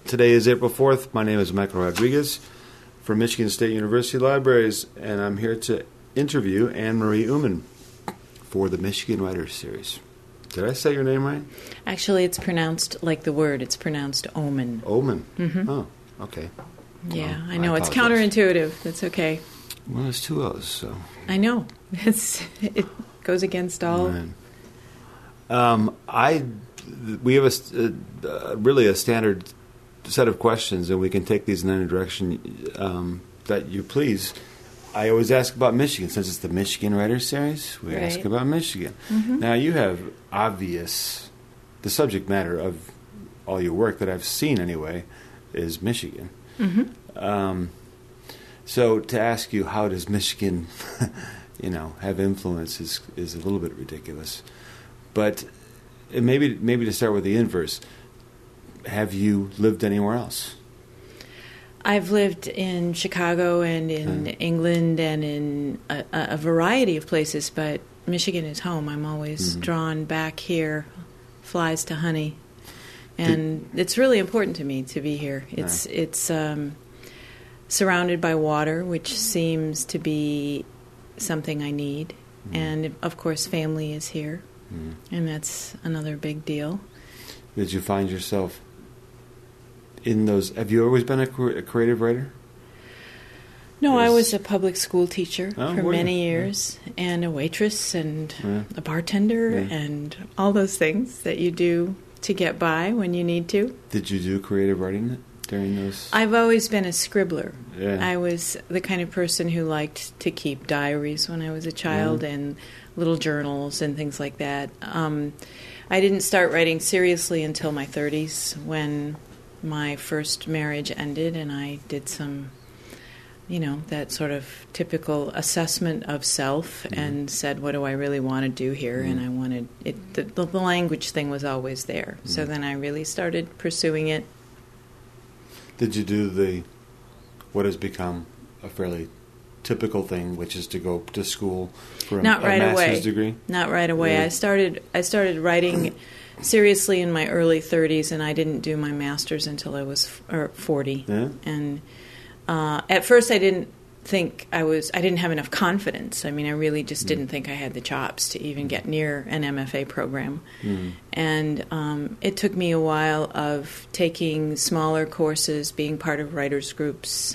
Today is April 4th. My name is Michael Rodriguez from Michigan State University Libraries, and I'm here to interview Anne-Marie Oomen for the Michigan Writers Series. Did I say your name right? Actually, it's pronounced like the word. It's pronounced Oomen. Oomen. Mm-hmm. Oh, okay. Yeah, Well, I know. It's apologize. counterintuitive. That's okay. Well, there's two O's, so. I know. It goes against all. Right. We have really a standard set of questions, and we can take these in any direction that you please. I always ask about Michigan. Since it's the Michigan Writers Series, we ask about Michigan. Mm-hmm. Now, you have the subject matter of all your work that I've seen anyway is Michigan. Mm-hmm. So to ask you, how does Michigan, have influence is a little bit ridiculous. But maybe to start with the inverse, have you lived anywhere else? I've lived in Chicago and in England and in a variety of places, but Michigan is home. I'm always drawn back here, flies to honey. And it's really important to me to be here. It's surrounded by water, which seems to be something I need. And, of course, family is here, and that's another big deal. Did you find yourself in those... Have you always been a creative writer? No, I was a public school teacher for were you? many years, and a waitress and a bartender and all those things that you do to get by when you need to. Did you do creative writing during those? I've always been a scribbler. Yeah. I was the kind of person who liked to keep diaries when I was a child and little journals and things like that. I didn't start writing seriously until my 30s when my first marriage ended, and I did some, that sort of typical assessment of self and said, what do I really want to do here? And I wanted it. The language thing was always there. So then I really started pursuing it. Did you do what has become a fairly typical thing, which is to go to school for a master's degree? Not right away. Yeah. I started writing seriously in my early 30s, and I didn't do my master's until I was 40. Yeah. And at first, I didn't have enough confidence. I mean, I really just didn't think I had the chops to even get near an MFA program. And it took me a while of taking smaller courses, being part of writers' groups,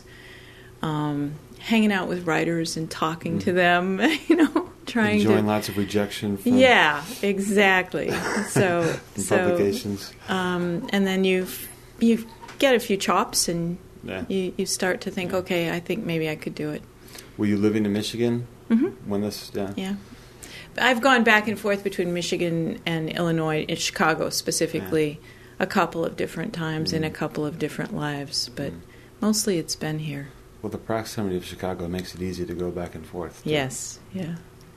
hanging out with writers and talking to them, trying enjoying lots of rejection from exactly. So publications. And then you get a few chops and you start to think, okay, I think maybe I could do it. Were you living in Michigan when this? Yeah. I've gone back and forth between Michigan and Illinois, in Chicago specifically, a couple of different times in a couple of different lives, but mostly it's been here. Well, the proximity of Chicago makes it easy to go back and forth. Yes, yeah.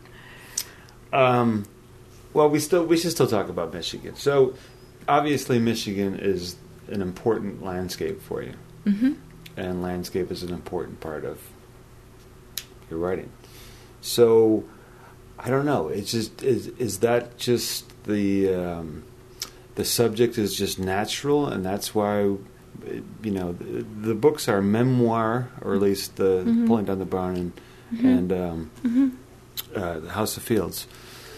Well, we should still talk about Michigan. So, obviously, Michigan is an important landscape for you, and landscape is an important part of your writing. So, I don't know. It's just is that just the subject is just natural, and that's why. The books are memoir, or at least the Pulling Down the Barn and the House of Fields.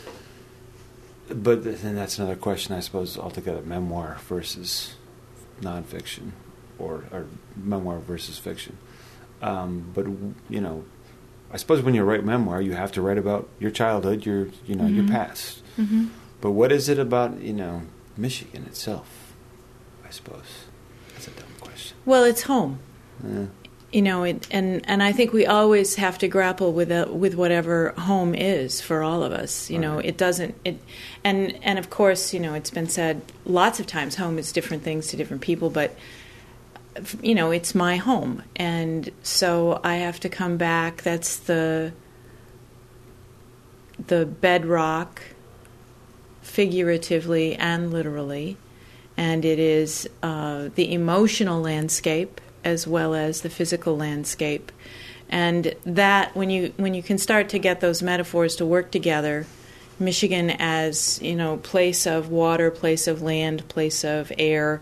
But then that's another question, I suppose, altogether: memoir versus nonfiction, or memoir versus fiction. But I suppose when you write memoir, you have to write about your childhood, your past. But what is it about Michigan itself? I suppose. That's a dumb question. Well, it's home. Yeah. And I think we always have to grapple with whatever home is for all of us. It doesn't. And of course, it's been said lots of times, home is different things to different people. But it's my home, and so I have to come back. That's the bedrock, figuratively and literally. And it is the emotional landscape as well as the physical landscape. And that, when you can start to get those metaphors to work together, Michigan as, place of water, place of land, place of air,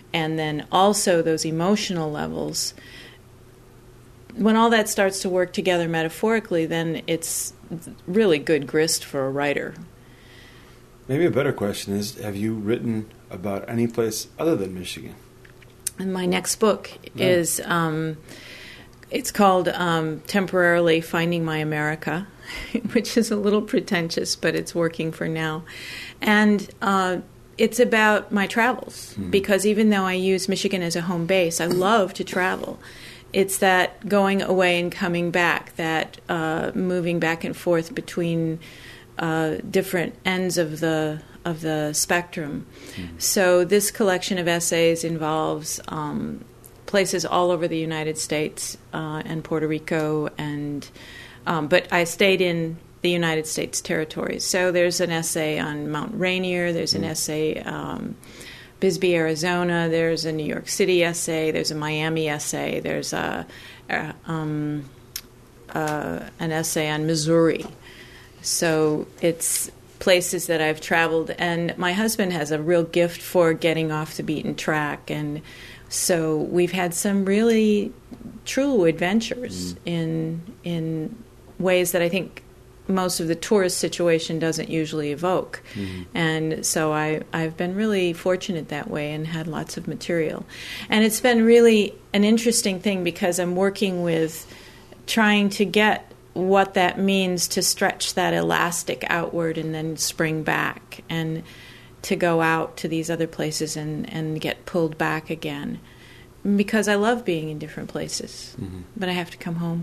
and then also those emotional levels. When all that starts to work together metaphorically, then it's really good grist for a writer. Maybe a better question is, have you written about any place other than Michigan? And my next book is, it's called Temporarily Finding My America, which is a little pretentious, but it's working for now. And it's about my travels, because even though I use Michigan as a home base, I love to travel. It's that going away and coming back, that moving back and forth between different ends of the spectrum. So this collection of essays involves places all over the United States and Puerto Rico, and but I stayed in the United States territories. So there's an essay on Mount Rainier. There's an essay Bisbee, Arizona. There's a New York City essay. There's a Miami essay. There's an essay on Missouri. So it's places that I've traveled, and my husband has a real gift for getting off the beaten track, and so we've had some really true adventures in ways that I think most of the tourist situation doesn't usually evoke. And so I've been really fortunate that way and had lots of material. And it's been really an interesting thing, because I'm working with trying to get what that means to stretch that elastic outward and then spring back, and to go out to these other places and get pulled back again, because I love being in different places, but I have to come home.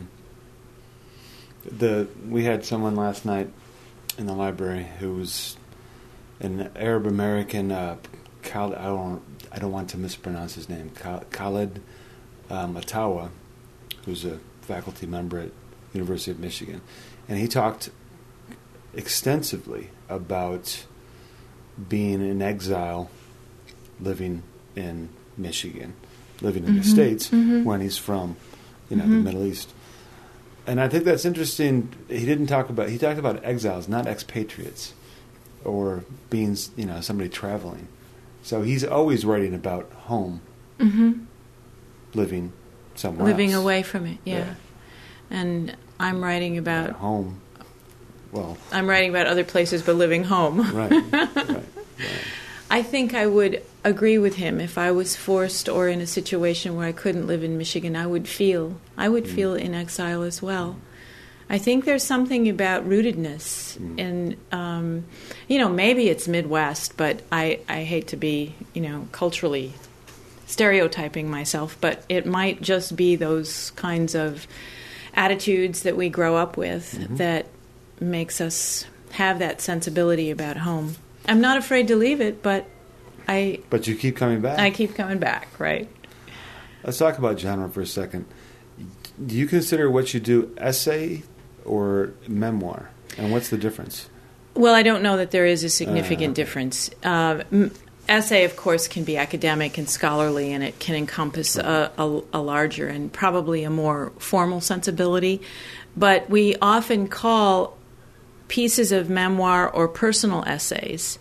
We had someone last night in the library who was an Arab American. I don't want to mispronounce his name. Khaled Atawa, who's a faculty member at University of Michigan, and he talked extensively about being in exile, living in Michigan, living in the States when he's from, the Middle East. And I think that's interesting. He talked about exiles, not expatriates, or being, somebody traveling. So he's always writing about home, living somewhere living else. Away from it, yeah. And I'm writing about home. Well, I'm writing about other places, but living home. Right. I think I would agree with him. If I was forced or in a situation where I couldn't live in Michigan, I would feel in exile as well. I think there's something about rootedness, and maybe it's Midwest, but I hate to be culturally stereotyping myself, but it might just be those kinds of attitudes that we grow up with that makes us have that sensibility about home. I'm not afraid to leave it, but But you keep coming back. I keep coming back, right? Let's talk about genre for a second. Do you consider what you do essay or memoir? And what's the difference? Well, I don't know that there is a significant difference. Essay, of course, can be academic and scholarly, and it can encompass a larger and probably a more formal sensibility. But we often call pieces of memoir or personal essays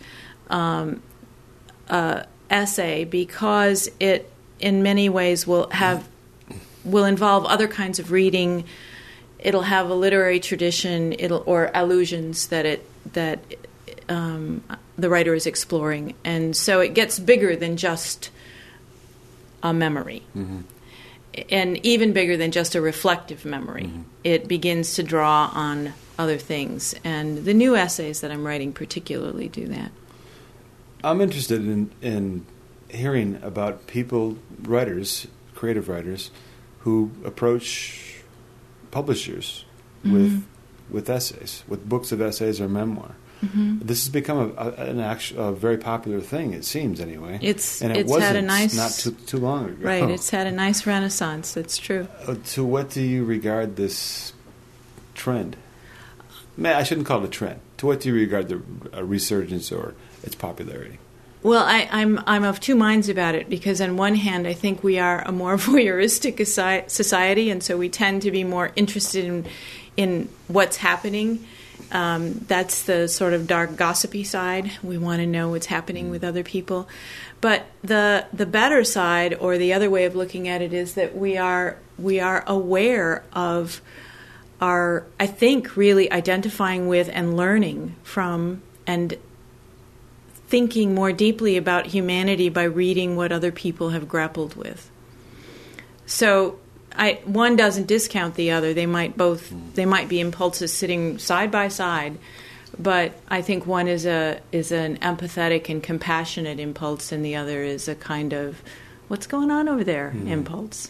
essay, because it, in many ways, will involve other kinds of reading. It'll have a literary tradition, or allusions that the writer is exploring, and so it gets bigger than just a memory, and even bigger than just a reflective memory. It begins to draw on other things, and the new essays that I'm writing particularly do that. I'm interested in hearing about writers, creative writers, who approach publishers with essays, with books of essays or memoir. This has become a very popular thing, it seems, anyway. It wasn't had a nice, not too long ago. Right, it's had a nice renaissance, that's true. To what do you regard this trend? I shouldn't call it a trend. To what do you regard the resurgence or its popularity? Well, I'm of two minds about it, because on one hand, I think we are a more voyeuristic society, and so we tend to be more interested in what's happening That's the sort of dark, gossipy side. We want to know what's happening with other people. But the better side, or the other way of looking at it, is that we are aware of our, I think, really identifying with and learning from and thinking more deeply about humanity by reading what other people have grappled with. So one doesn't discount the other. They might be impulses sitting side by side, but I think one is an empathetic and compassionate impulse, and the other is a kind of what's going on over there impulse.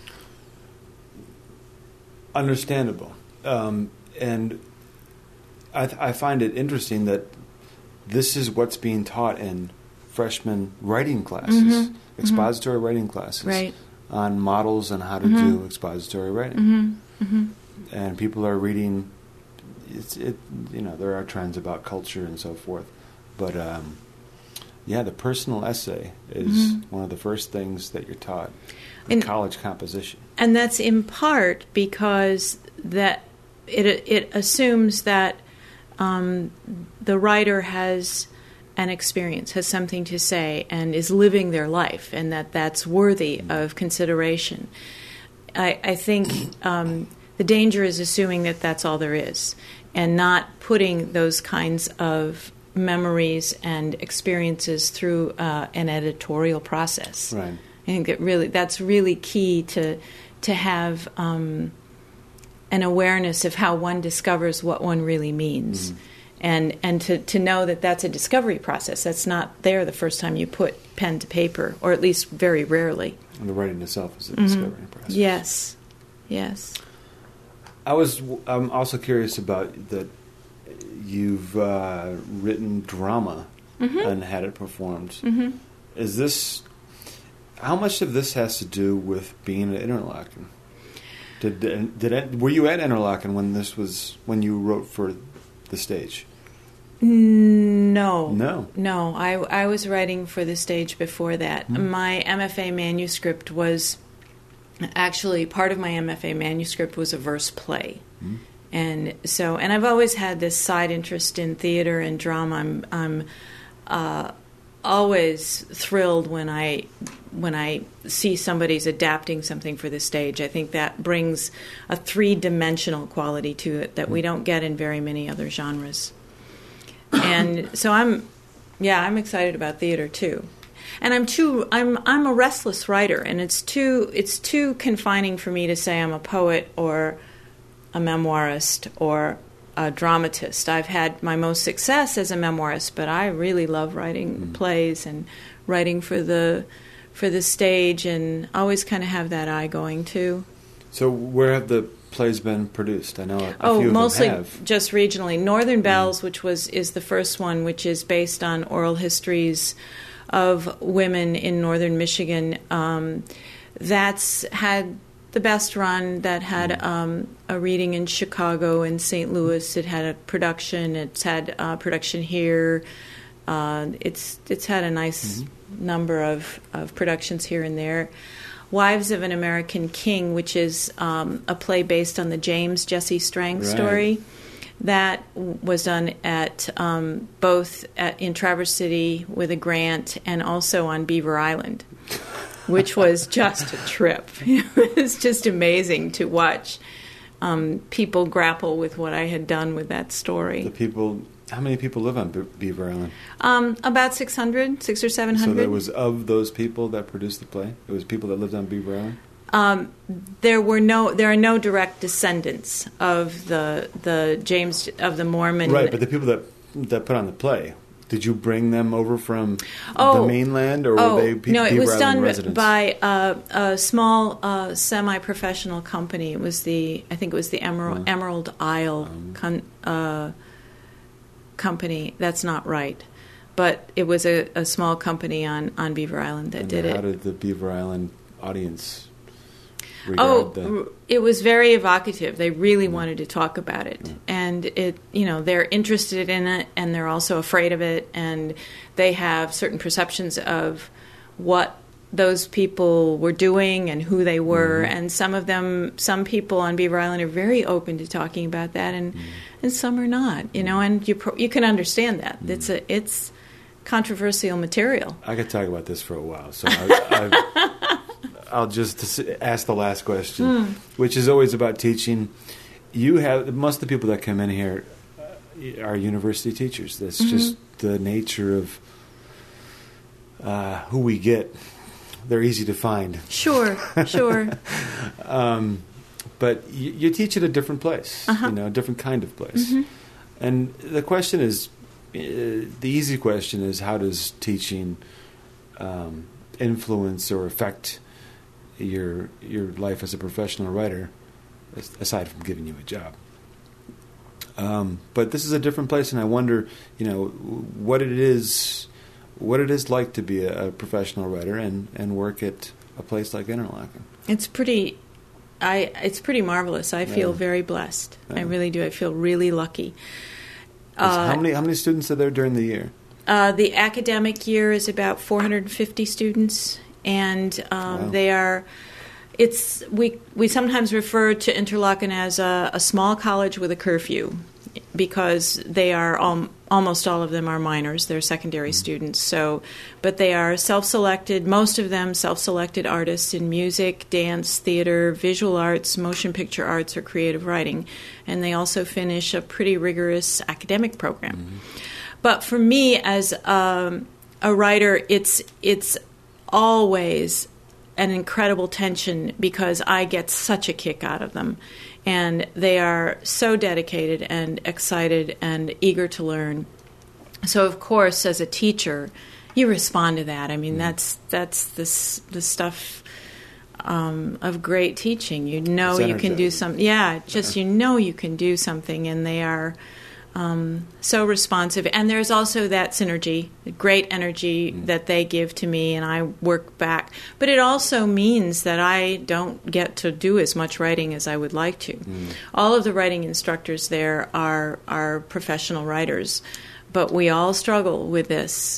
Understandable. And I find it interesting that this is what's being taught in freshman writing classes, expository writing classes, right, on models on how to do expository writing. And people are reading. There are trends about culture and so forth, but the personal essay is one of the first things that you're taught in college composition. And that's in part because that it assumes that the writer has an experience, has something to say, and is living their life, and that's worthy of consideration. I think the danger is assuming that that's all there is, and not putting those kinds of memories and experiences through an editorial process. Right. I think that's really key to have an awareness of how one discovers what one really means, and to know that that's a discovery process. That's not there the first time you put pen to paper, or at least very rarely. And the writing itself is a discovery process. Yes. I'm also curious about that you've written drama and had it performed. Is this... How much of this has to do with being at Interlochen? Were you at Interlochen when you wrote for the stage? No. I was writing for the stage before that. My MFA manuscript was actually part of my MFA manuscript was a verse play, and I've always had this side interest in theater and drama. I'm always thrilled when I see somebody's adapting something for the stage. I think that brings a three-dimensional quality to it that we don't get in very many other genres. And so I'm excited about theater too. And I'm a restless writer, and it's too confining for me to say I'm a poet or a memoirist or a dramatist. I've had my most success as a memoirist, but I really love writing plays and writing for the stage, and always kind of have that eye going too. So where have the plays been produced? I know a few of mostly them have. Just regionally. Northern Bells, which is the first one, which is based on oral histories of women in northern Michigan. That's had the best run. That had a reading in Chicago and St. Louis. It had a production. It's had production here. It's had a nice number of productions here and there. Wives of an American King, which is a play based on the James Jesse Strang story. That was done at both in Traverse City with a grant, and also on Beaver Island, which was just a trip. It was just amazing to watch people grapple with what I had done with that story. How many people live on Beaver Island? About 600 or 700. So there was, of those people that produced the play, it was people that lived on Beaver Island? There are no direct descendants of the James of the Mormon. Right, but the people that put on the play, did you bring them over from the mainland, or were they Beaver Island residents? No, it was done by a small semi-professional company. I think it was the Emerald Isle company. That's not right, but it was a small company on Beaver Island that did it. How did the Beaver Island audience regard that? It was very evocative. They really wanted to talk about it, and they're interested in it, and they're also afraid of it, and they have certain perceptions of what those people were doing and who they were. And some people on Beaver Island are very open to talking about that, and some are not. And you can understand that. It's controversial material. I could talk about this for a while, so I'll just ask the last question, which is always about teaching. Most of the people that come in here are university teachers. That's just the nature of who we get. They're easy to find. Sure. But you teach at a different place, a different kind of place. And the question is, the easy question is, how does teaching influence or affect your life as a professional writer, aside from giving you a job? But this is a different place, and I wonder, what it is like to be a professional writer and work at a place like Interlaken. It's pretty marvelous. I feel very blessed. I really do. I feel really lucky. How many students are there during the year? The academic year is about 450 students, and they are. We sometimes refer to Interlaken as a small college with a curfew, because they are almost all of them are minors. They're secondary students. But they are self-selected. Most of them self-selected artists in music, dance, theater, visual arts, motion picture arts, or creative writing, and they also finish a pretty rigorous academic program. But for me, as a writer, it's always an incredible tension, because I get such a kick out of them. And they are so dedicated and excited and eager to learn. So, of course, as a teacher, you respond to that. I mean, that's the stuff of great teaching. You can do something. Yeah, you can do something, and they are so responsive. And there's also that synergy, great energy that they give to me, and I work back. But it also means that I don't get to do as much writing as I would like to. All of the writing instructors there are professional writers, but we all struggle with this.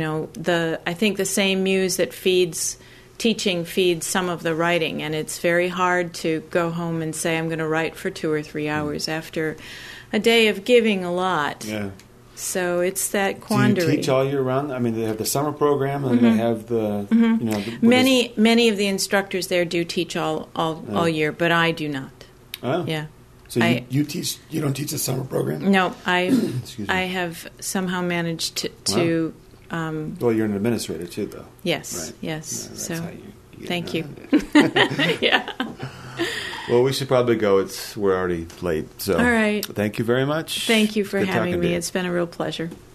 I think the same muse that feeds teaching feeds some of the writing, and it's very hard to go home and say, I'm going to write for 2 or 3 hours after a day of giving a lot. Yeah. So it's that quandary. Do you teach all year round? I mean, they have the summer program, and they have the, many of the instructors there do teach all year, but I do not. Oh. Yeah. So you teach? You don't teach the summer program? No, I have somehow managed to. Well, you're an administrator too, though. Yes. Right. Yes. That's so, how you thank you. Yeah. Well, we should probably go. We're already late. So, all right. Thank you very much. Thank you for having me. It's been a real pleasure.